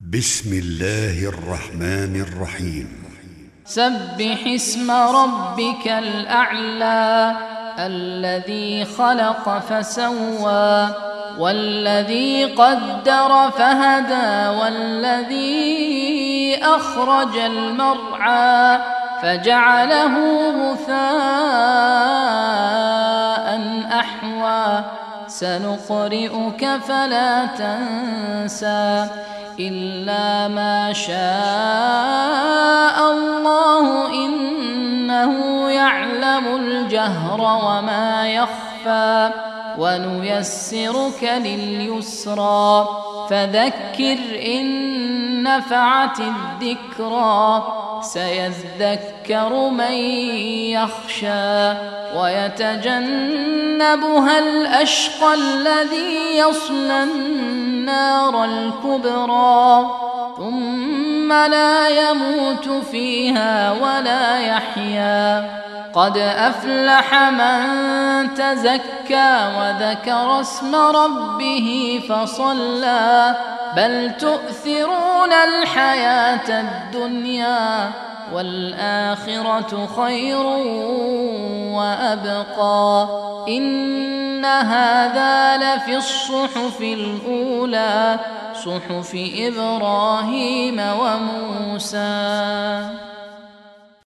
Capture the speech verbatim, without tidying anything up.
بسم الله الرحمن الرحيم سبح اسم ربك الأعلى الذي خلق فسوى والذي قدر فهدى والذي أخرج المرعى فجعله غثاء أحوى سنقرئك فلا تنسى إلا ما شاء الله إنه يعلم الجهر وما يخفى ونيسرك لليسرى فذكر إن نفعت الذكرى سيذكر من يخشى ويتجنبها الأشقى الذي يصلى النار الكبرى ثم لا يموت فيها ولا يحيا قد أفلح من تزكى وذكر اسم ربه فصلى بل تؤثرون الحياة الدنيا والآخرة خير وأبقى إن هذا لفي الصحف الأولى صحف إبراهيم وموسى.